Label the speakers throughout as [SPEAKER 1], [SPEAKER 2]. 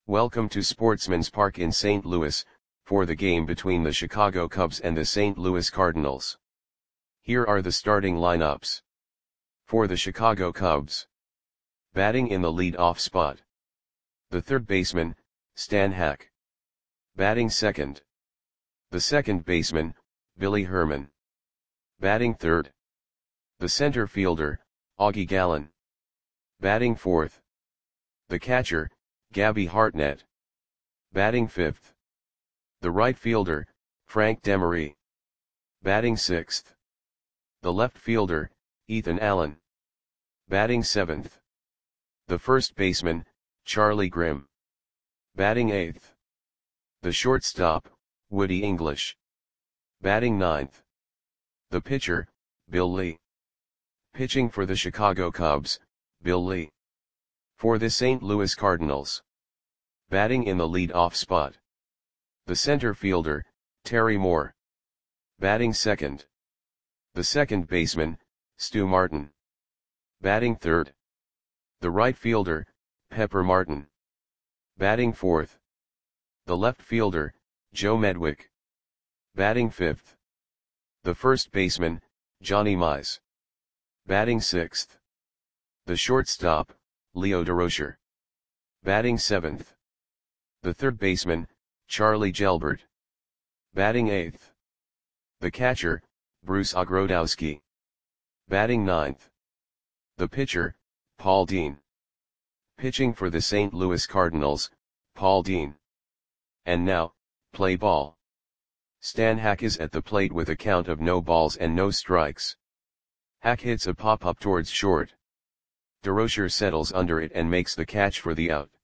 [SPEAKER 1] Welcome to Sportsman's Park in St. Louis, for the game between the Chicago Cubs and the St. Louis Cardinals. Here are the starting lineups. For the Chicago Cubs. Batting in the lead-off spot. The third baseman, Stan Hack. Batting second. The second baseman, Billy Herman. Batting third. The center fielder, Augie Gallen. Batting fourth. The catcher, Gabby Hartnett. Batting fifth. The right fielder, Frank Demery. Batting sixth. The left fielder, Ethan Allen. Batting seventh. The first baseman, Charlie Grimm. Batting eighth. The shortstop, Woody English. Batting ninth. The pitcher, Bill Lee. Pitching for the Chicago Cubs, Bill Lee. For the St. Louis Cardinals. Batting in the lead-off spot. The center fielder, Terry Moore. Batting second. The second baseman, Stu Martin. Batting third. The right fielder, Pepper Martin. Batting fourth. The left fielder, Joe Medwick. Batting fifth. The first baseman, Johnny Mize. Batting sixth. The shortstop, Leo Durocher. Batting seventh. The third baseman, Charlie Gelbert. Batting eighth. The catcher, Bruce Ogrodowski. Batting ninth. The pitcher, Paul Dean. Pitching for the St. Louis Cardinals, Paul Dean. And now, play ball. Stan Hack is at the plate with a count of no balls and no strikes. Hack hits a pop-up towards short. Durocher settles under it and makes the catch for the out.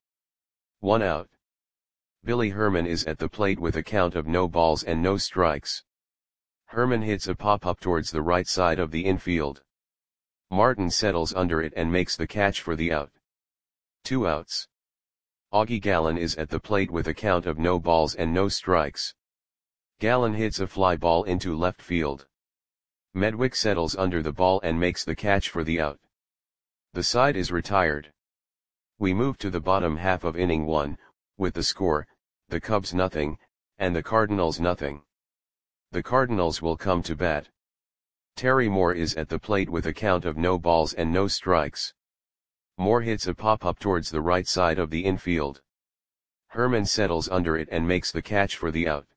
[SPEAKER 1] 1 out. Billy Herman is at the plate with a count of no balls and no strikes. Herman hits a pop-up towards the right side of the infield. Martin settles under it and makes the catch for the out. 2 outs. Augie Gallen is at the plate with a count of no balls and no strikes. Gallen hits a fly ball into left field. Medwick settles under the ball and makes the catch for the out. The side is retired. We move to the bottom half of inning 1, with the score, the Cubs nothing, and the Cardinals nothing. The Cardinals will come to bat. Terry Moore is at the plate with a count of no balls and no strikes. Moore hits a pop-up towards the right side of the infield. Herman settles under it and makes the catch for the out.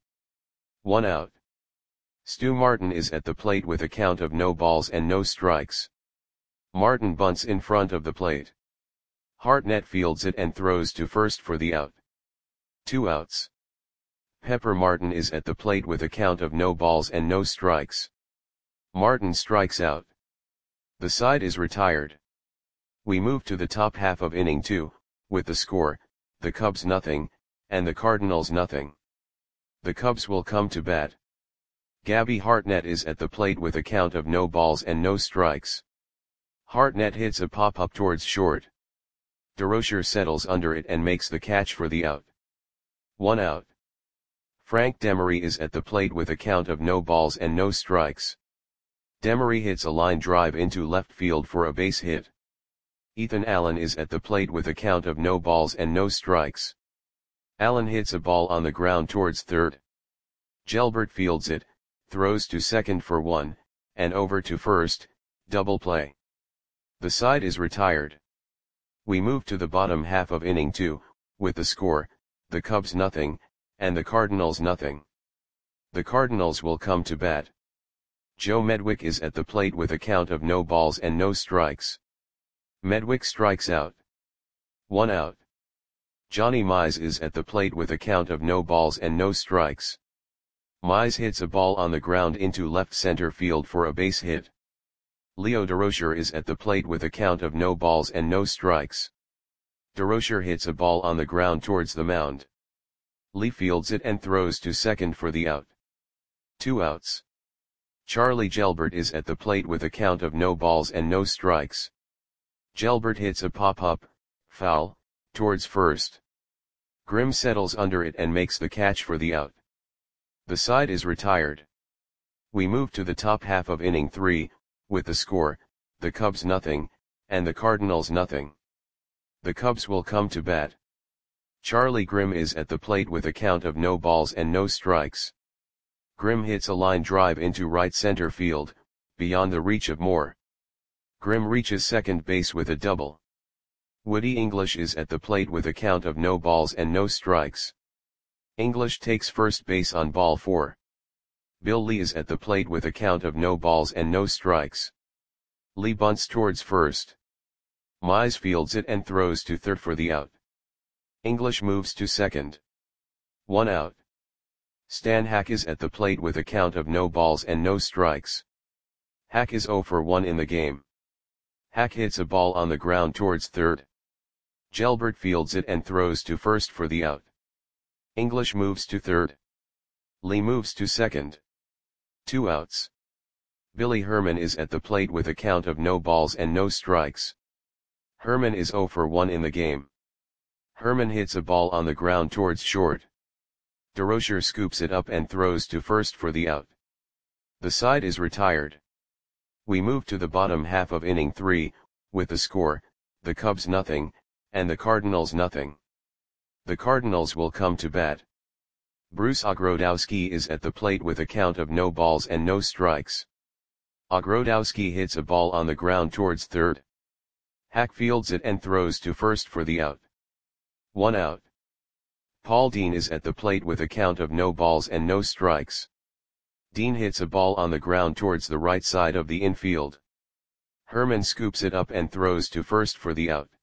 [SPEAKER 1] 1 out. Stu Martin is at the plate with a count of no balls and no strikes. Martin bunts in front of the plate. Hartnett fields it and throws to first for the out. 2 outs. Pepper Martin is at the plate with a count of no balls and no strikes. Martin strikes out. The side is retired. We move to the top half of inning 2, with the score, the Cubs nothing, and the Cardinals nothing. The Cubs will come to bat. Gabby Hartnett is at the plate with a count of no balls and no strikes. Hartnett hits a pop-up towards short. Durocher settles under it and makes the catch for the out. 1 out. Frank Demery is at the plate with a count of no balls and no strikes. Demery hits a line drive into left field for a base hit. Ethan Allen is at the plate with a count of no balls and no strikes. Allen hits a ball on the ground towards third. Gelbert fields it, throws to second for 1, and over to first, double play. The side is retired. We move to the bottom half of inning 2, with the score, the Cubs nothing, and the Cardinals nothing. The Cardinals will come to bat. Joe Medwick is at the plate with a count of no balls and no strikes. Medwick strikes out. 1 out. Johnny Mize is at the plate with a count of no balls and no strikes. Mize hits a ball on the ground into left center field for a base hit. Leo Durocher is at the plate with a count of no balls and no strikes. Durocher hits a ball on the ground towards the mound. Lee fields it and throws to second for the out. 2 outs. Charlie Gelbert is at the plate with a count of no balls and no strikes. Gelbert hits a pop-up, foul, towards first. Grimm settles under it and makes the catch for the out. The side is retired. We move to the top half of inning 3, with the score, the Cubs nothing, and the Cardinals nothing. The Cubs will come to bat. Charlie Grimm is at the plate with a count of no balls and no strikes. Grimm hits a line drive into right center field, beyond the reach of Moore. Grimm reaches second base with a double. Woody English is at the plate with a count of no balls and no strikes. English takes first base on ball 4. Bill Lee is at the plate with a count of no balls and no strikes. Lee bunts towards first. Mize fields it and throws to third for the out. English moves to second. 1 out. Stan Hack is at the plate with a count of no balls and no strikes. Hack is 0 for 1 in the game. Hack hits a ball on the ground towards third. Gelbert fields it and throws to first for the out. English moves to third. Lee moves to second. 2 outs. Billy Herman is at the plate with a count of no balls and no strikes. Herman is 0 for 1 in the game. Herman hits a ball on the ground towards short. DeRocher scoops it up and throws to first for the out. The side is retired. We move to the bottom half of inning 3, with the score, the Cubs nothing, and the Cardinals nothing. The Cardinals will come to bat. Bruce Ogrodowski is at the plate with a count of no balls and no strikes. Ogrodowski hits a ball on the ground towards third. Hack fields it and throws to first for the out. 1 out. Paul Dean is at the plate with a count of no balls and no strikes. Dean hits a ball on the ground towards the right side of the infield. Herman scoops it up and throws to first for the out.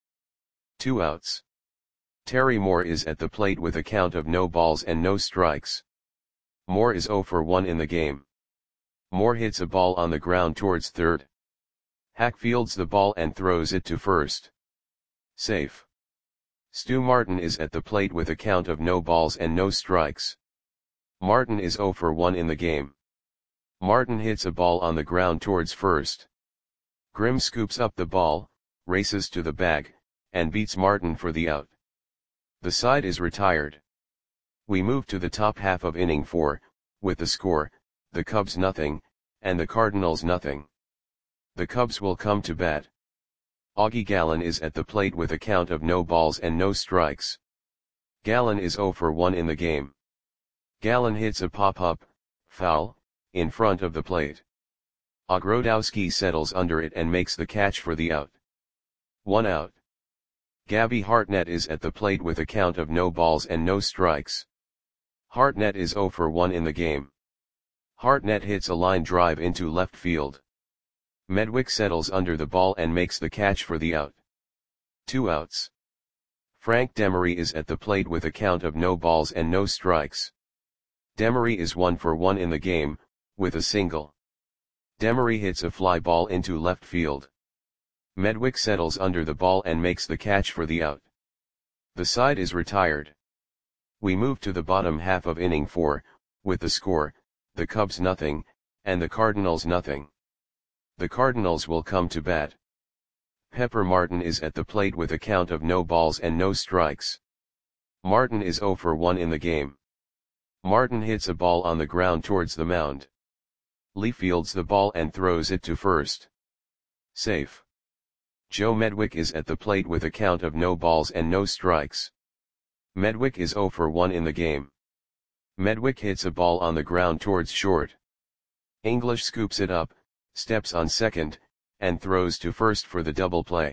[SPEAKER 1] 2 outs. Terry Moore is at the plate with a count of no balls and no strikes. Moore is 0 for 1 in the game. Moore hits a ball on the ground towards third. Hack fields the ball and throws it to first. Safe. Stu Martin is at the plate with a count of no balls and no strikes. Martin is 0 for 1 in the game. Martin hits a ball on the ground towards first. Grimm scoops up the ball, races to the bag, and beats Martin for the out. The side is retired. We move to the top half of inning 4, with the score, the Cubs nothing, and the Cardinals nothing. The Cubs will come to bat. Augie Gallen is at the plate with a count of no balls and no strikes. Gallen is 0 for 1 in the game. Gallen hits a pop-up, foul, in front of the plate. Ogrodowski settles under it and makes the catch for the out. 1 out. Gabby Hartnett is at the plate with a count of no balls and no strikes. Hartnett is 0 for 1 in the game. Hartnett hits a line drive into left field. Medwick settles under the ball and makes the catch for the out. 2 outs. Frank Demery is at the plate with a count of no balls and no strikes. Demery is 1 for 1 in the game, with a single. Demery hits a fly ball into left field. Medwick settles under the ball and makes the catch for the out. The side is retired. We move to the bottom half of inning 4, with the score, the Cubs nothing, and the Cardinals nothing. The Cardinals will come to bat. Pepper Martin is at the plate with a count of no balls and no strikes. Martin is 0 for 1 in the game. Martin hits a ball on the ground towards the mound. Lee fields the ball and throws it to first. Safe. Joe Medwick is at the plate with a count of no balls and no strikes. Medwick is 0 for 1 in the game. Medwick hits a ball on the ground towards short. English scoops it up, steps on second, and throws to first for the double play.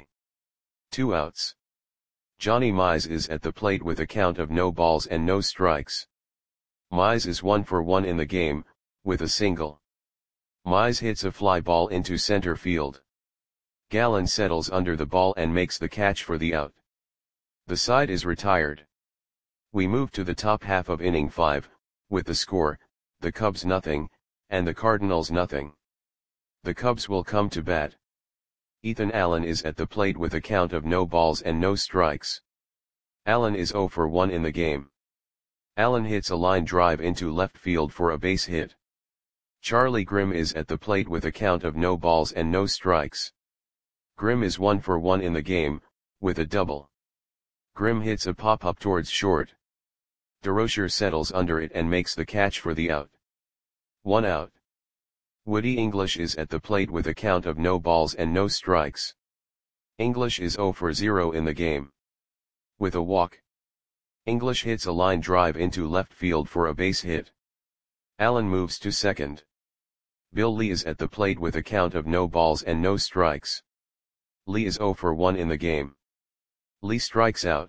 [SPEAKER 1] 2 outs. Johnny Mize is at the plate with a count of no balls and no strikes. Mize is 1 for 1 in the game, with a single. Mize hits a fly ball into center field. Gallen settles under the ball and makes the catch for the out. The side is retired. We move to the top half of inning 5, with the score, the Cubs nothing, and the Cardinals nothing. The Cubs will come to bat. Ethan Allen is at the plate with a count of no balls and no strikes. Allen is 0 for 1 in the game. Allen hits a line drive into left field for a base hit. Charlie Grimm is at the plate with a count of no balls and no strikes. Grimm is 1 for 1 in the game, with a double. Grimm hits a pop-up towards short. DeRocher settles under it and makes the catch for the out. 1 out. Woody English is at the plate with a count of no balls and no strikes. English is 0 for 0 in the game. With a walk. English hits a line drive into left field for a base hit. Allen moves to second. Bill Lee is at the plate with a count of no balls and no strikes. Lee is 0 for 1 in the game. Lee strikes out.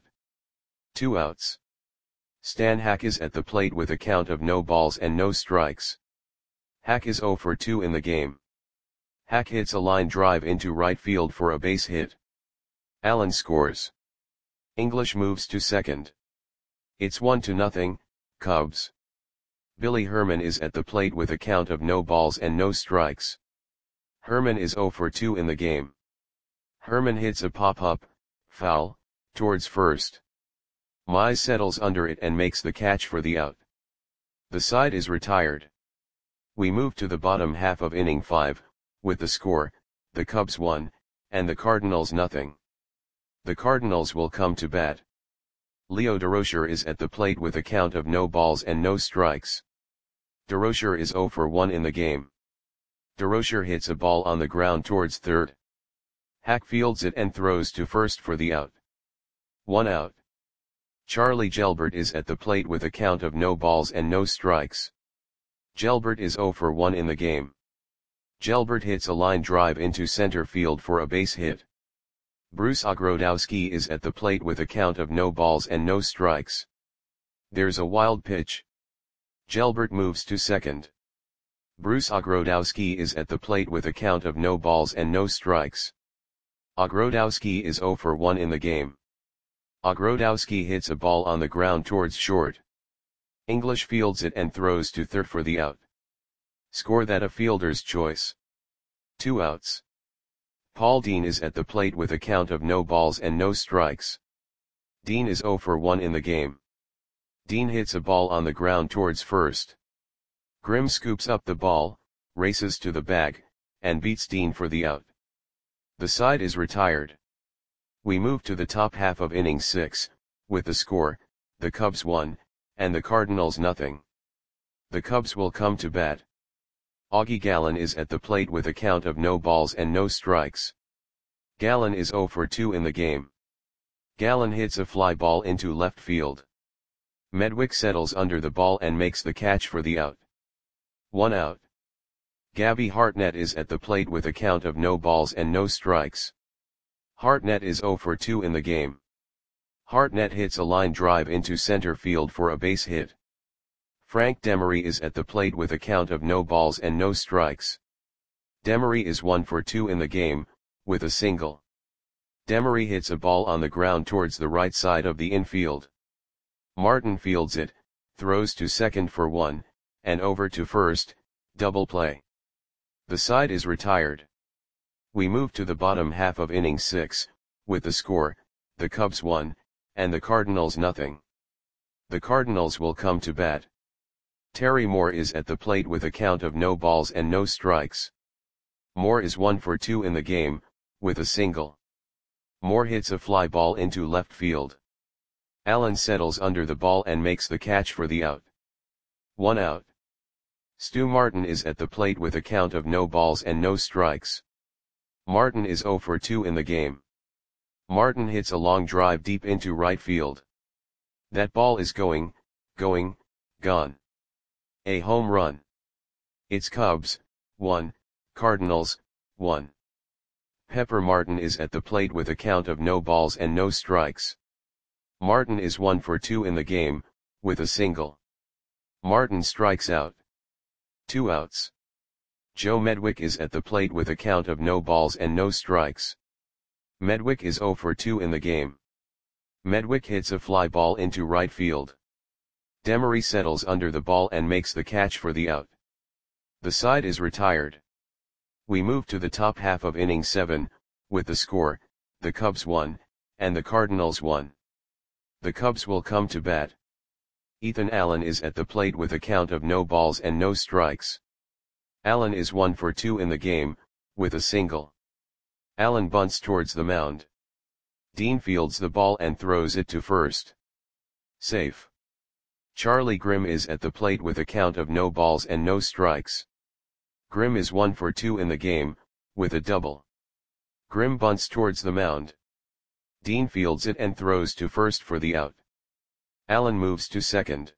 [SPEAKER 1] 2 outs. Stan Hack is at the plate with a count of no balls and no strikes. Hack is 0 for 2 in the game. Hack hits a line drive into right field for a base hit. Allen scores. English moves to second. It's 1-0, Cubs. Billy Herman is at the plate with a count of no balls and no strikes. Herman is 0 for 2 in the game. Herman hits a pop-up, foul, towards first. Mize settles under it and makes the catch for the out. The side is retired. We move to the bottom half of inning 5, with the score, the Cubs 1, and the Cardinals 0. The Cardinals will come to bat. Leo Durocher is at the plate with a count of no balls and no strikes. Durocher is 0 for 1 in the game. Durocher hits a ball on the ground towards third. Hack fields it and throws to first for the out. 1 out. Charlie Gelbert is at the plate with a count of no balls and no strikes. Gelbert is 0 for 1 in the game. Gelbert hits a line drive into center field for a base hit. Bruce Ogrodowski is at the plate with a count of no balls and no strikes. There's a wild pitch. Gelbert moves to second. Bruce Ogrodowski is at the plate with a count of no balls and no strikes. Ogrodowski is 0 for 1 in the game. Ogrodowski hits a ball on the ground towards short. English fields it and throws to third for the out. Score that a fielder's choice. 2 outs. Paul Dean is at the plate with a count of no balls and no strikes. Dean is 0 for 1 in the game. Dean hits a ball on the ground towards first. Grimm scoops up the ball, races to the bag, and beats Dean for the out. The side is retired. We move to the top half of inning 6, with the score, the Cubs 1, and the Cardinals 0. The Cubs will come to bat. Augie Gallen is at the plate with a count of no balls and no strikes. Gallen is 0 for 2 in the game. Gallen hits a fly ball into left field. Medwick settles under the ball and makes the catch for the out. 1 out. Gabby Hartnett is at the plate with a count of no balls and no strikes. Hartnett is 0 for 2 in the game. Hartnett hits a line drive into center field for a base hit. Frank Demery is at the plate with a count of no balls and no strikes. Demery is 1 for 2 in the game, with a single. Demery hits a ball on the ground towards the right side of the infield. Martin fields it, throws to second for 1, and over to first, double play. The side is retired. We move to the bottom half of inning 6, with the score, the Cubs 1, and the Cardinals 0. The Cardinals will come to bat. Terry Moore is at the plate with a count of no balls and no strikes. Moore is 1 for 2 in the game, with a single. Moore hits a fly ball into left field. Allen settles under the ball and makes the catch for the out. 1 out. Stu Martin is at the plate with a count of no balls and no strikes. Martin is 0 for 2 in the game. Martin hits a long drive deep into right field. That ball is gone. A home run. It's Cubs 1, Cardinals 1. Pepper Martin is at the plate with a count of no balls and no strikes. Martin is 1 for 2 in the game, with a single. Martin strikes out. 2 outs. Joe Medwick is at the plate with a count of no balls and no strikes. Medwick is 0 for 2 in the game. Medwick hits a fly ball into right field. Demery settles under the ball and makes the catch for the out. The side is retired. We move to the top half of inning 7, with the score, the Cubs 1, and the Cardinals 1. The Cubs will come to bat. Ethan Allen is at the plate with a count of no balls and no strikes. Allen is 1 for 2 in the game, with a single. Allen bunts towards the mound. Dean fields the ball and throws it to first. Safe. Charlie Grimm is at the plate with a count of no balls and no strikes. Grimm is 1 for 2 in the game, with a double. Grimm bunts towards the mound. Dean fields it and throws to first for the out. Allen moves to second.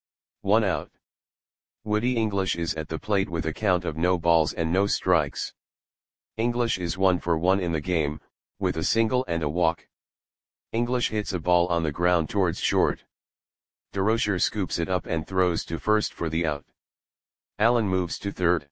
[SPEAKER 1] 1 out. Woody English is at the plate with a count of no balls and no strikes. English is 1 for 1 in the game, with a single and a walk. English hits a ball on the ground towards short. DeRocher scoops it up and throws to first for the out. Allen moves to third.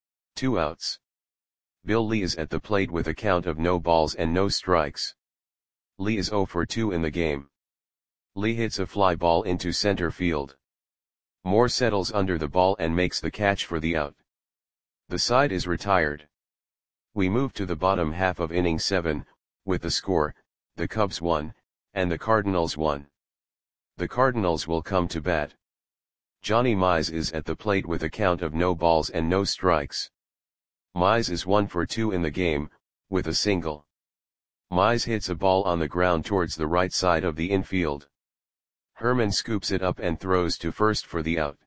[SPEAKER 1] 2 outs. Bill Lee is at the plate with a count of no balls and no strikes. Lee is 0 for 2 in the game. Lee hits a fly ball into center field. Moore settles under the ball and makes the catch for the out. The side is retired. We move to the bottom half of inning 7, with the score, the Cubs 1, and the Cardinals 1. The Cardinals will come to bat. Johnny Mize is at the plate with a count of no balls and no strikes. Mize is 1 for 2 in the game, with a single. Mize hits a ball on the ground towards the right side of the infield. Herman scoops it up and throws to first for the out.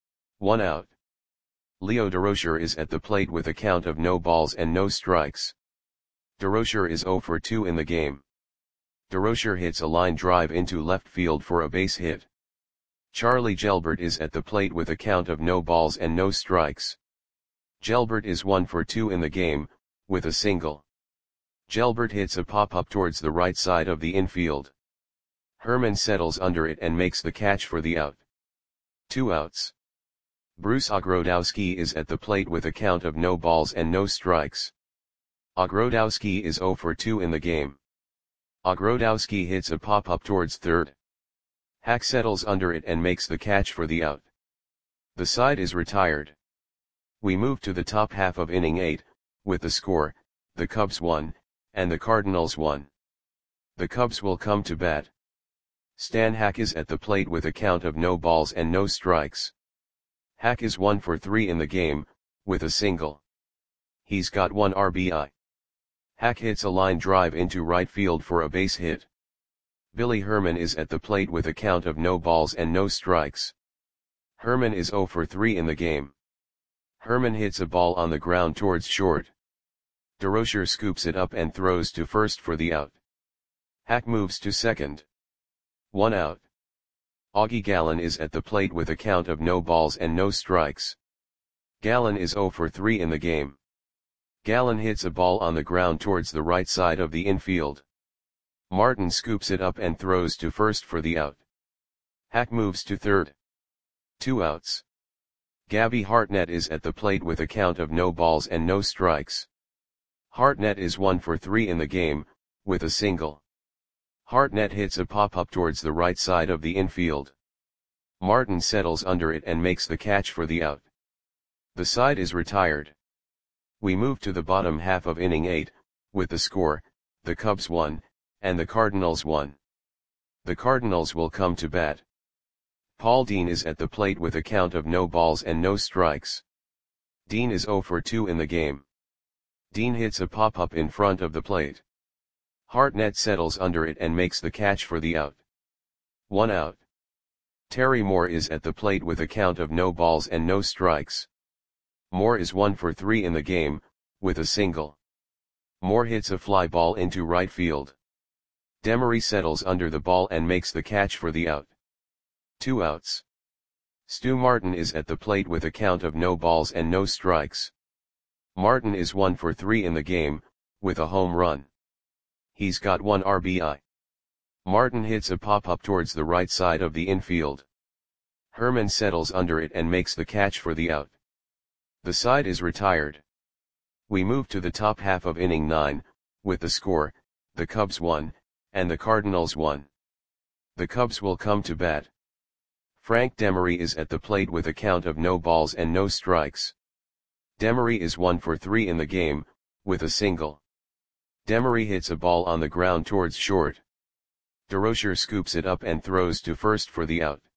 [SPEAKER 1] 1 out. Leo DeRocher is at the plate with a count of no balls and no strikes. DeRocher is 0 for 2 in the game. DeRocher hits a line drive into left field for a base hit. Charlie Gelbert is at the plate with a count of no balls and no strikes. Gelbert is 1 for 2 in the game, with a single. Gelbert hits a pop-up towards the right side of the infield. Herman settles under it and makes the catch for the out. 2 outs. Bruce Ogrodowski is at the plate with a count of no balls and no strikes. Ogrodowski is 0 for 2 in the game. Ogrodowski hits a pop-up towards third. Hack settles under it and makes the catch for the out. The side is retired. We move to the top half of inning 8, with the score, the Cubs 1, and the Cardinals 1. The Cubs will come to bat. Stan Hack is at the plate with a count of no balls and no strikes. Hack is 1 for 3 in the game, with a single. He's got 1 RBI. Hack hits a line drive into right field for a base hit. Billy Herman is at the plate with a count of no balls and no strikes. Herman is 0 for 3 in the game. Herman hits a ball on the ground towards short. DeRocher scoops it up and throws to first for the out. Hack moves to second. 1 out. Augie Gallen is at the plate with a count of no balls and no strikes. Gallen is 0 for 3 in the game. Gallen hits a ball on the ground towards the right side of the infield. Martin scoops it up and throws to first for the out. Hack moves to third. 2 outs. Gabby Hartnett is at the plate with a count of no balls and no strikes. Hartnett is 1 for 3 in the game, with a single. Hartnett hits a pop-up towards the right side of the infield. Martin settles under it and makes the catch for the out. The side is retired. We move to the bottom half of inning 8, with the score, the Cubs 1, and the Cardinals 1. The Cardinals will come to bat. Paul Dean is at the plate with a count of no balls and no strikes. Dean is 0 for 2 in the game. Dean hits a pop-up in front of the plate. Hartnett settles under it and makes the catch for the out. 1 out. Terry Moore is at the plate with a count of no balls and no strikes. Moore is 1 for 3 in the game, with a single. Moore hits a fly ball into right field. Demery settles under the ball and makes the catch for the out. 2 outs. Stu Martin is at the plate with a count of no balls and no strikes. Martin is 1 for 3 in the game, with a home run. He's got 1 RBI. Martin hits a pop-up towards the right side of the infield. Herman settles under it and makes the catch for the out. The side is retired. We move to the top half of inning 9, with the score, the Cubs 1, and the Cardinals 1. The Cubs will come to bat. Frank Demery is at the plate with a count of no balls and no strikes. Demery is 1 for 3 in the game, with a single. Demery hits a ball on the ground towards short. DeRocher scoops it up and throws to first for the out.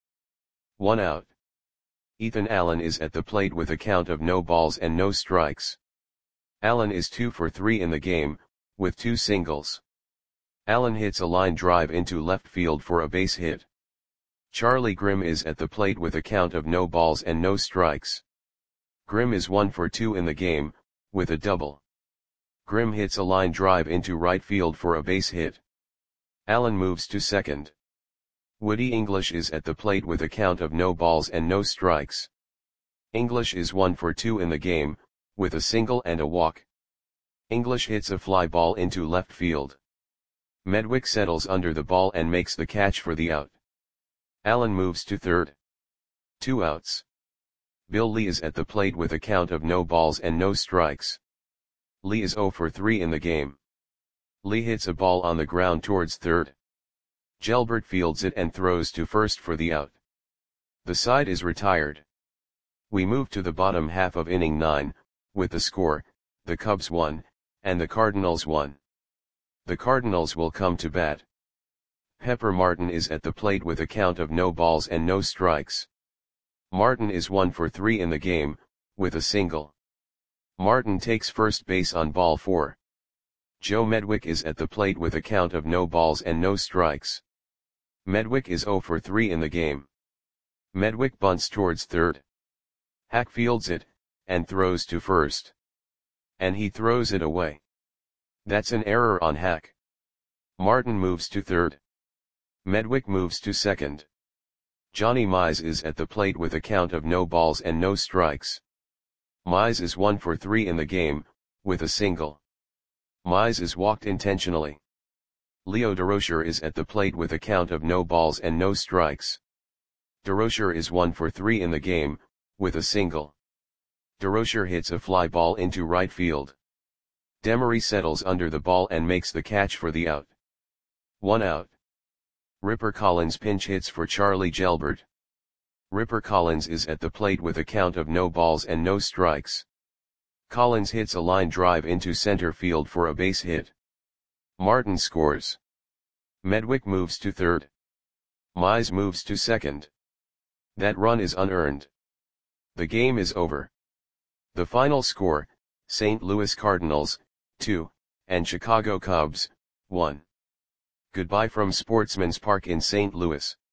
[SPEAKER 1] 1 out. Ethan Allen is at the plate with a count of no balls and no strikes. Allen is 2 for 3 in the game, with 2 singles. Allen hits a line drive into left field for a base hit. Charlie Grimm is at the plate with a count of no balls and no strikes. Grimm is 1 for 2 in the game, with a double. Grimm hits a line drive into right field for a base hit. Allen moves to second. Woody English is at the plate with a count of no balls and no strikes. English is 1 for 2 in the game, with a single and a walk. English hits a fly ball into left field. Medwick settles under the ball and makes the catch for the out. Allen moves to third. 2 outs. Bill Lee is at the plate with a count of no balls and no strikes. Lee is 0 for 3 in the game. Lee hits a ball on the ground towards third. Gelbert fields it and throws to first for the out. The side is retired. We move to the bottom half of inning 9, with the score, the Cubs 1, and the Cardinals 1. The Cardinals will come to bat. Pepper Martin is at the plate with a count of no balls and no strikes. Martin is 1 for 3 in the game, with a single. Martin takes first base on ball 4. Joe Medwick is at the plate with a count of no balls and no strikes. Medwick is 0 for 3 in the game. Medwick bunts towards third. Hack fields it, and throws to first. And he throws it away. That's an error on Hack. Martin moves to third. Medwick moves to second. Johnny Mize is at the plate with a count of no balls and no strikes. Mize is 1 for 3 in the game, with a single. Mize is walked intentionally. Leo Durocher is at the plate with a count of no balls and no strikes. Durocher is 1 for 3 in the game, with a single. Durocher hits a fly ball into right field. Demery settles under the ball and makes the catch for the out. 1 out. Ripper Collins pinch hits for Charlie Gelbert. Ripper Collins is at the plate with a count of no balls and no strikes. Collins hits a line drive into center field for a base hit. Martin scores. Medwick moves to third. Mize moves to second. That run is unearned. The game is over. The final score, St. Louis Cardinals, 2, and Chicago Cubs, 1. Goodbye from Sportsman's Park in St. Louis.